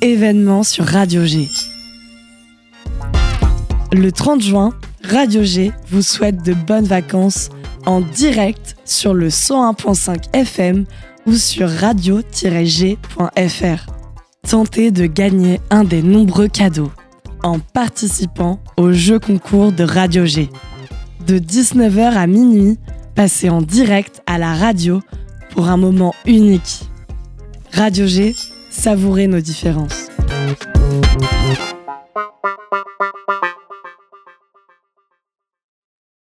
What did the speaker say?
événement sur Radio G. Le 30 juin, Radio G vous souhaite de bonnes vacances en direct sur le 101.5 FM ou sur radio-g.fr. Tentez de gagner un des nombreux cadeaux en participant au jeu concours de Radio G. De 19h à minuit, passez en direct à la radio pour un moment unique. Radio G, savourez nos différences.